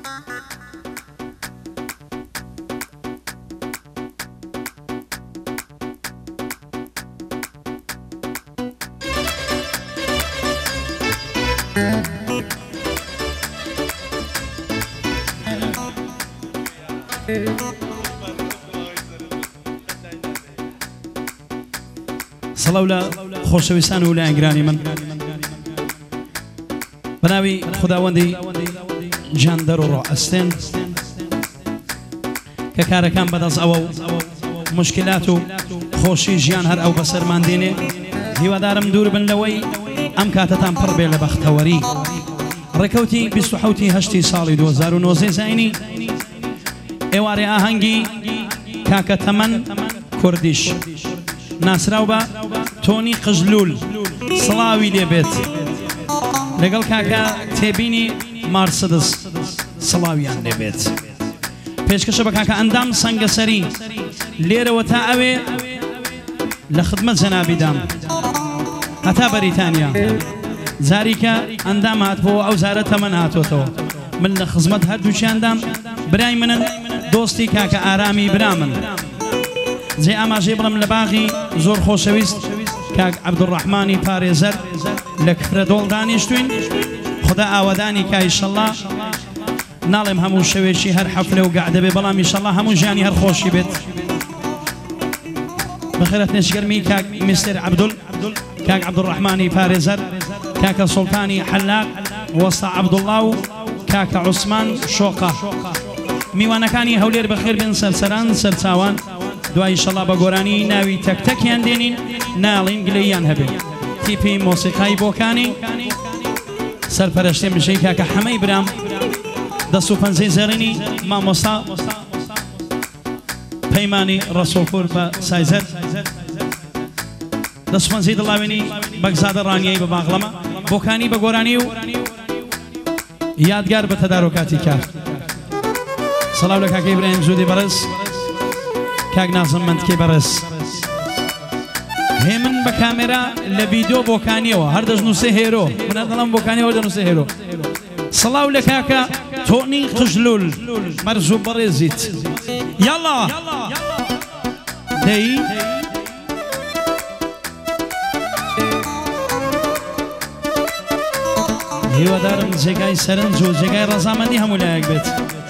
سەڵاو لە خۆشەویستان و لایەنگرانی من بەناوی خوداوەندی جاندەر و ڕائەستێن کە کارەکان بەدەست ئەوە و مشکلات و خۆشی ژیان هەر ئەو بەسەرمان دێنێ هیوادارم دوور بن لەوەی ئەم کاتەتان پڕ بێ لە بەختەوەری ڕێکەوتی 27 ساڵی 2009 زاینی ئێوارێ ئاهەنگی کاکە تەمەن کوردیش ناسراو بە تۆنی قژلول سڵاوی لێبێت لەگەڵ کاکە تێبینی مارسدس سڵاویان لێبێت پێشکەشە بە کاکە ئەندام سەنگەسەری لێرەوە تا ئەوێ لە خدمەت جەنابیدام هەتا بەریتانیا جاریکە ئەندام هاتبەوە ئەو جارە تەمەن هاتۆتەوە من لە خزمەت هەردووچیاندام برای منن دۆستی کاکە ئارامی برا من جێ ئاماژەی بڵم لە باغی زۆر خۆشەویست کاک عەبدوڕەحمانی پارێزەر لە کفرە دۆڵ دانیشتوین خدا ئاوەدانی کا ئیشەڵڵا ناڵێم هەموو شەوێکی هەر حەفلە و گەع دەبێ بەڵام ئیشەڵڵا هەموو ژیانی هەر خۆشی بێت بەخێرەت نێشگەرمی کاک میستر عەبدول کاک عەبدوڕەحمانی پارێزەر کاکە سوڵتانی حەلاق وەستا عەبدوڵڵا و کاکە عوسمان شۆقە میوانەکانی هەولێر بەخێر بن سەرسەران سەرچاوان دوای ئیشەڵڵا بە گۆرانی ناوی تەکتەکیان دێنین ناڵین گلەییان هەبێ تیپی مۆسیقای بۆکانی سەرپەرشتێ مژەی کاکە حەمەی برام دەست و پەنجەی زەڕینی مامۆستا پەیمانی ڕەسوڵپور بە سایزەر دەست و پەنجەی دڵاوێنی بەگزادە ڕانیایی بە باغڵەمە بۆکانی بە گۆرانی و یادگار بە تەدارۆکاتی کار سەڵاو لە کاکە ئیبراهیم زودی بەڕێز کاک نازم مندکێ بەڕێز هێ من بە کامێرا لە ڤیدیۆ بۆکانیەوە هەر دەژنووسێ هێرۆ منە دەڵام بۆکانیەوە دەنووسێ هێرۆ سەڵاو لە کاکە تۆنی قژلول مەرج و بەڕێزیت یاڵا دەی هیوادارم جێگای سەرنج و جێگای ڕەزامەندی هەموو لایەک بێت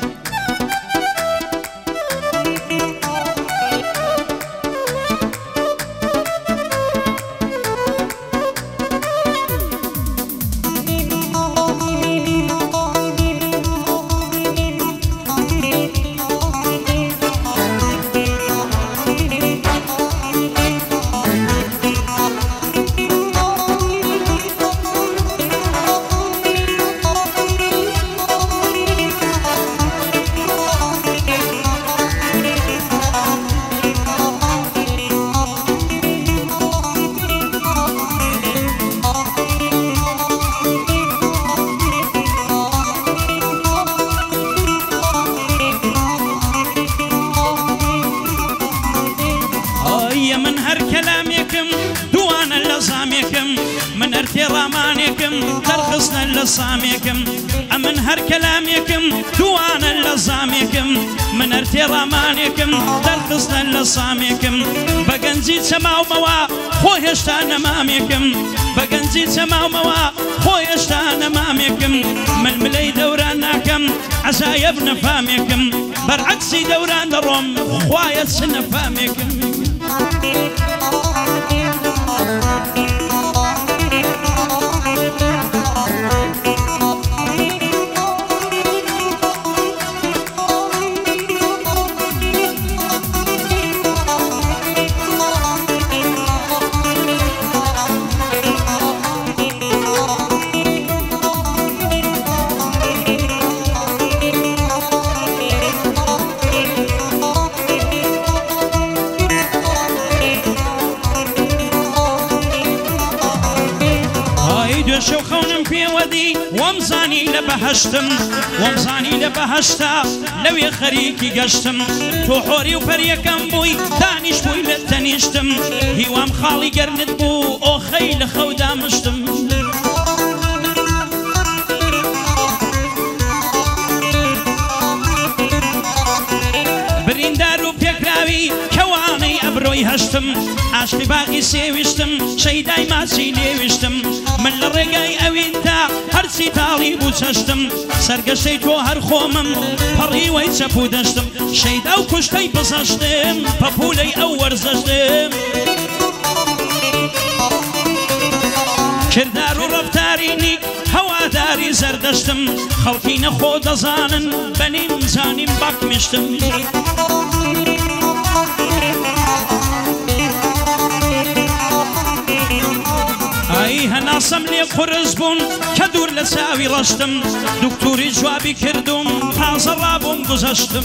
من ارتي رامانكم ترخصنا لصامكم من هر كلامكم دوانا لصامكم من ارتي رامانكم ترخصنا لصامكم بقنزي سما وموا خويشتان امامكم بقنزي سما وموا خويشتان امامكم من ملي دورانكم عسايب نفامكم برعكسي دوران الروم خوايا سنفامكم شو خونم پێوەدی وەمزانی لە بەهەشتم وەمزانی لە بەهەشتا لەوێ خەریکی گەشتم تۆ حۆری و پەریەکەم بووی دانیش بووی لە تەنیشتم هیوام خاڵی گەرنت بوو ئۆخەی لە خەودا مشتم ڕۆژۆی هەشتم عاشقی باقی سێویشتم شەیدای ماچی لێویشتم من لە ڕێگای ئەویندا هەرچی تاڵی بوو چەشتم سەرگەشەی تۆ هەر خۆمم پەڕی وەی چەپ و دەشتم شەیدا و کوشتەی پسەشتم پەپولەی ئەو وەرزەشتم کردار و ڕەفتاری نیک هەواداری زەردەشتم خەڵکی نەخۆ دەزانن بەنیم زانیم باکمیشتم ئای هەناسەم لێ قورس بوون کە دوور لە چاوی ڕەشتم دوکتوری جوابی کردوم تازە ڕابووم گوزەشتم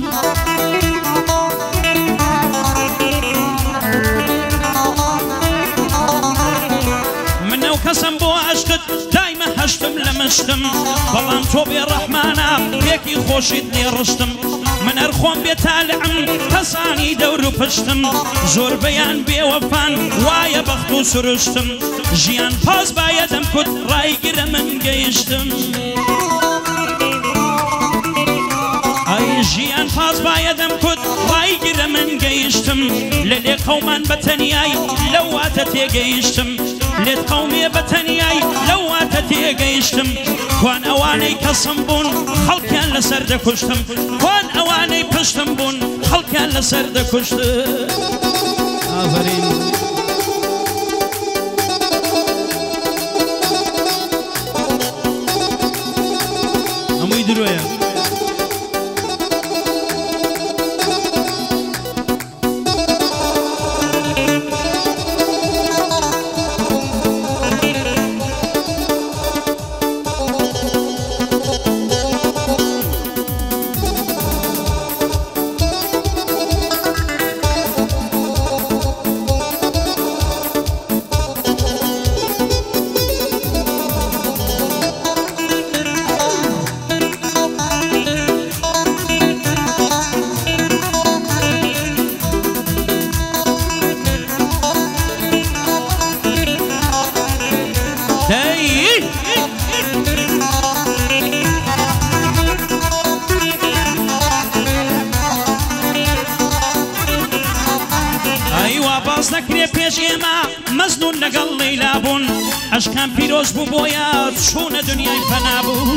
منەو کەسم بۆ عەشقت دایمە هەشتم لە مشتم بەڵام تۆ بێڕەحمانە پێکی خۆشیت لێڕشتم من هەر خۆم بێتالعم کەسانی دەور و پشتم زۆربەیان بێوەفان وایە بەخت و سروشتم ژیان پاس بایەدەم کوت ڕایگرە من گەیشتم ئای ژیان پاس بایەدەم کوت ڕایگرە من گەیشتم لە لێ قەومان بەتەنیای لەو واتە تێگەیشتم لێت قەومێ بەتەنیای لەو واتە تێگەیشتم کوان ئەوانەی کەسم بوون خەڵکیان لەسەر دەکوشتم کوان ئەوانەی پشتم بوون خەڵکیان لەسەر دەکوشتم ئافەرین هەمووی درۆیە نەکرێ پێش ئێمە مەزنون لەگەڵ لەیلا بوون ئەشکان پیرۆز بوو بۆیە چوونە دنیای فەنا بوو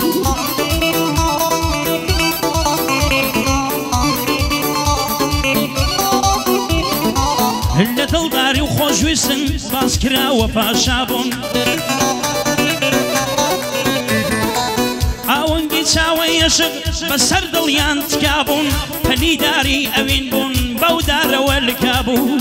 لە دڵداری و خۆشویستن باس کراوە پاشا بوون ئاوەنگی چاوەی عەشق بەسەر دڵیان تکا بوون پەنیداری ئەوین بوون بەو دارەوە لکا بوون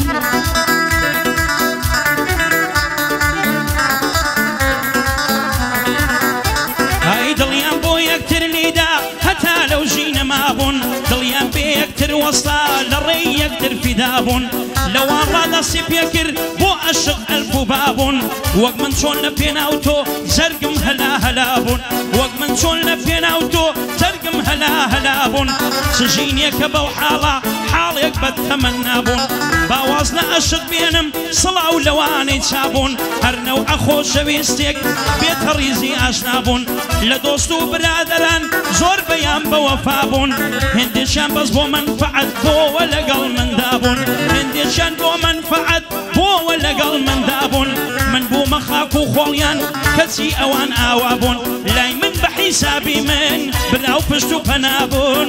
دڵیان بۆ یەکتر لیدا هەتا لەو ژینە مابوون دڵیان بێ یەکتر وەستا لە ڕێی یەکتر فیدا بوون لەوان ڕادەستی پێکرد بۆ عەشق ئەلف و بابوون وەک من چۆن لە پێناو تۆ زەرگم هەلا هەلا بوون وەک من چۆن لە پێناو تۆ زەرگم هەلا هەلا بوون چ ژینێکە بەو حاڵە حاڵێک بەدتەمەنا بوون باواز لە عەشق بێنم سڵاو لەوانەی چابوون هەرنەو ئەخۆشەویستێک بێتە ڕیزی ئاشنا بوون لە دۆست و برادەران زۆر بەیان بەوەفا بوون هێندێکیان بەس بۆ منفعەت بۆوە لەگەڵ مندا بوون هێندێکیان بۆ منفعەت بۆوە لەگەڵ مندا بوون من بوومە خاک و خۆڵیان کەچی ئەوان ئاوا بوون لای من بە حیسابی من براو پشت و پەنا بوون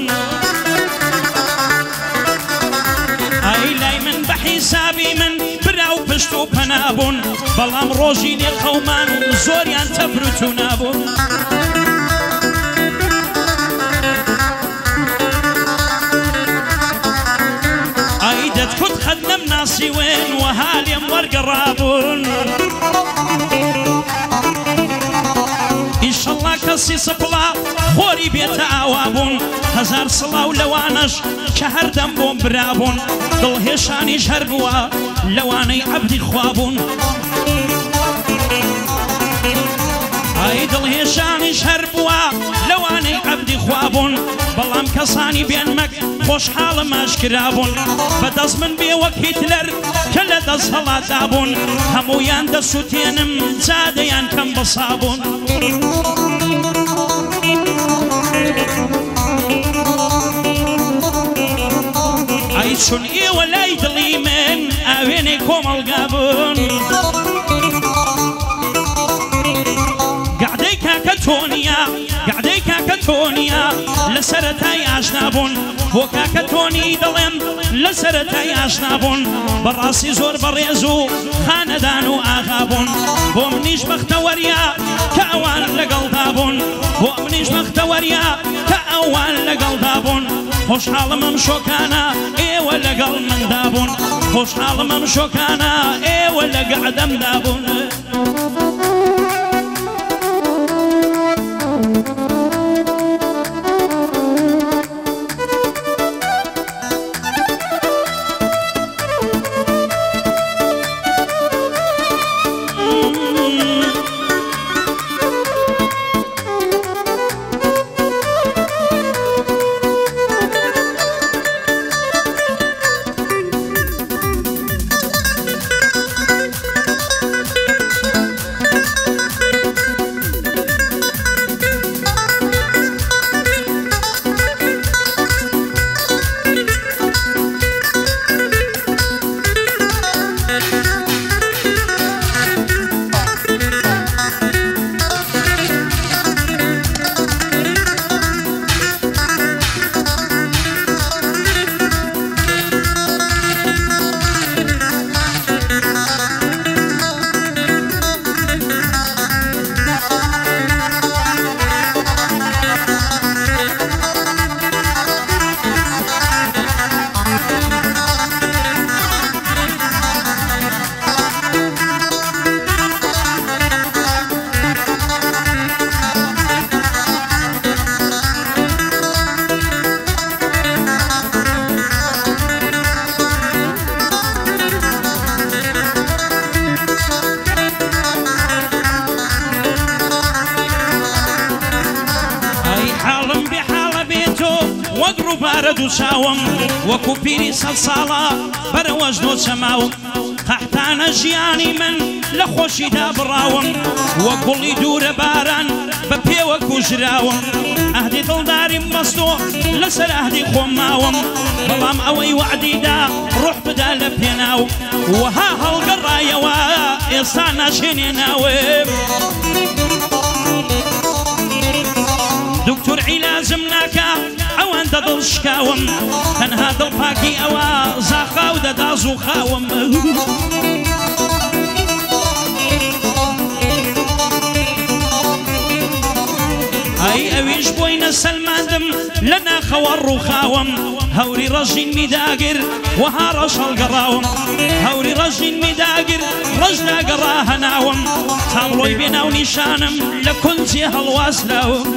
ئای لای من بە حیسابی من براو پشت و پەنا بوون بەڵام ڕۆژی لێ قەومان زۆریان تەبروت و نابوون ئای دەتکوت خەد لەم ناسیوێن وەها لێم وەرگەڕابوون ئینشەڵڵا کەسی سپڵا خۆری بێتە ئاوا بوون هەزار سڵاو لەوانەش کە هەردەم بۆم برابوون دڵهێشانیش هەر بووە لەوانەی عەبدی خوا بوون ئای دڵهێشانیش هەر بووە لەوانەی عەبدی خوا بوون بەڵام کەسانی بێنمەک خۆشحاڵم ئاشکرا بوون بەدەست من بێ وەک هیتلەر کە لە دەست هەڵاتا بوون هەموویان دەسووتێنم جادەیان کەم بەسا بوون ئای چون ئێوە لای دڵی من ناوێنەی کۆمەڵگا بوون گەعدەی کاکە تۆنیە گەعدەی کاکە تۆنیە لە سەرەتای ئاشنا بوون بۆ کاکە تۆنی دەڵێم لە سەرەتای ئاشنا بوون بەڕاستی زۆر بەڕێز و خانەدان و ئاغا بوون بۆ منیش بەختەوەریە کە ئەوان لەگەڵدا بوون بۆ منیش بەختەوەریە کە ئەوان لەگەڵدا بوون خۆشحاڵم ئەم شۆکانە ئێوە لەگەڵ مندا بوون خۆشحاڵم ئەم شۆکانە ئێوە لە گەعدەمدا بوون بارد شاوم وەکو پیری سەد ساڵە بەرەوەش دۆ چەماوم قەحتانە ژیانی من لە خۆشیدا بڕاوم وە گوڵی دوورە باران بە پێوە کوژراوم ئەهدی دڵداریم بەستۆ لەسەر ئەهدی خۆم ماوم بەڵام ئەوەی وعدیدا ڕوح بدا لە پێناو وەها هەڵگەڕایەوە ئێستا ناشێنێ ناوێم دکتۆر عیلازم ناکە ئەوەندە دڵ شکاوم تەنها دڵپاکی ئەوە زاخاو دەدا زوو خاوم ئەی ئەویش بۆینە سەلماندم لە ناخەوە ڕووخاوم هەوری ڕەژین میداگر وەها ڕەش هەڵگەڕاوم هەوری ڕەژین میداگر ڕەش ناگەڕا هەناوم تاڵۆی بێناو نیشانم لە کونجێ هەڵواسراوم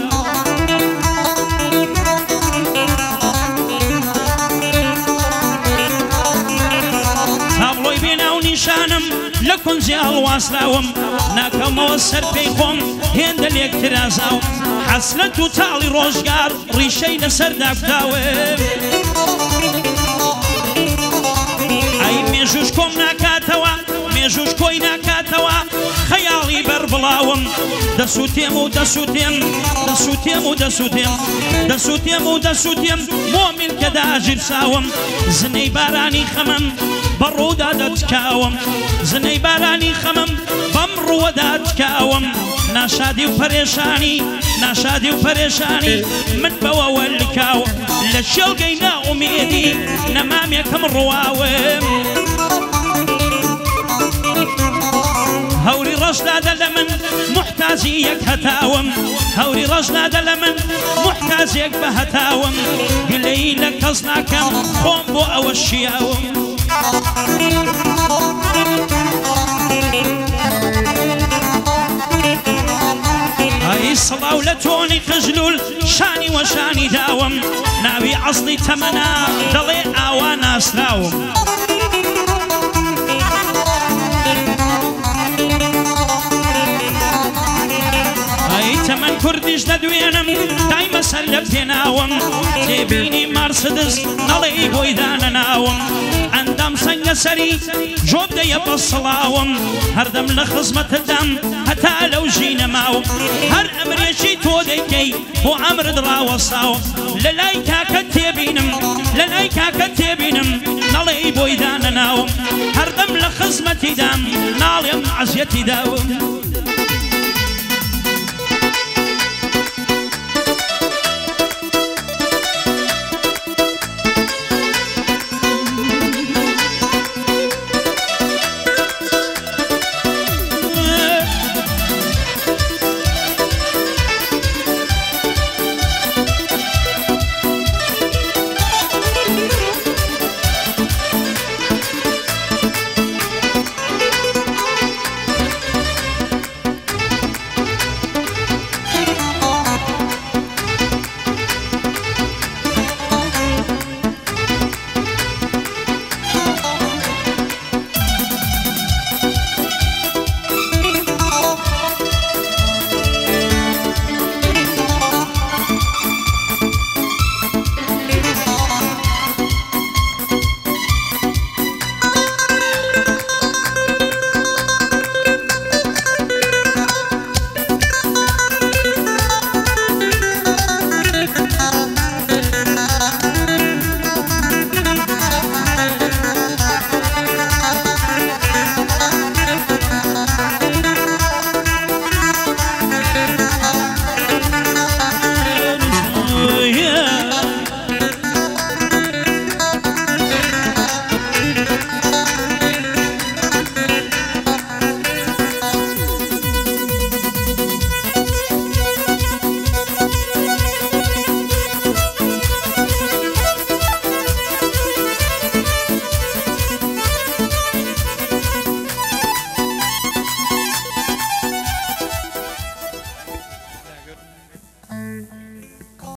نیشانم لە کونجێ هەڵواسراوم ناکەمەوە سەر پێی خۆم هێندە لێک ترازاو حەسرەت و تاڵی ڕۆژگار ڕیشەی لەسەر داکداوێ ئەی مێژوش کۆم ناکاتەوە مێژوش کۆی ناکاتەوە خەیاڵی بەربڵاوم دەسووتێم و دەسووتێم دەسووتێم و دەسووتێم دەسووتێم و دەسووتێم بۆ میلکەدا ئاژیرساوم زنەی بارانی خەمم بەڕوودا دەتکاوم زنەی بارانی خەمم بەم ڕووەدا تکاوم ناشادی و پەرێشانی ناشادی و پەرێشانی من بەوەوە لکاو لە شێڵگەی ناومێدی نەمامێکم ڕواوم هەوری ڕەشدادە لە من محتاجی یەک هەتاوم هەوری ڕەشدادە لە من محتاجێک بە هەتاوم گلەی لە کەس ناکەم خۆم بۆ ئەوە شیاوم ئەی سڵاو لە تۆنی خژلول شانی وەشانی داوم ناوی عەسڵی تەمەنا دەڵێ ئاوا ناسراوم ئەی تەمەن کوردیش دەدوێنم دایمە سەر لە پێناوم تێبینی مارسدس نەڵێی بۆی دانەناوم ئەندام سەنگە سەری جۆب دەیە بە سڵاوم هەردەم لە خزمەتدەم هەتا لەو ژینە ماوم هەر ئەمرێکی تۆ دەیکەی بۆ ئەمرت ڕاوەساوم لە لای کاکە تێبینم لە لای کاکە تێبینم نەڵێی بۆی دانەناوم هەردەم لە خزمەتی دام ناڵێم عەزیەتی داوم